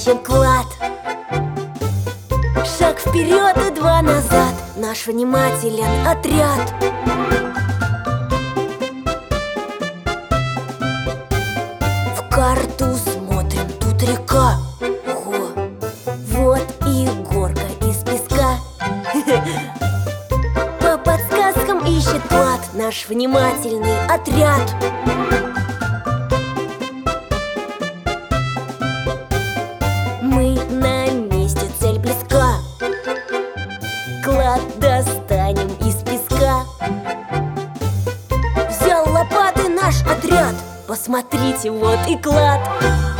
ищем клад. Шаг вперед и два назад, наш внимателен отряд. В карту смотрим, тут река. Ого, вот и горка из песка. По подсказкам ищет клад наш внимательный отряд. Мы на месте, цель близка. Клад достанем из песка. Взял лопаты наш отряд. Посмотрите, вот и клад.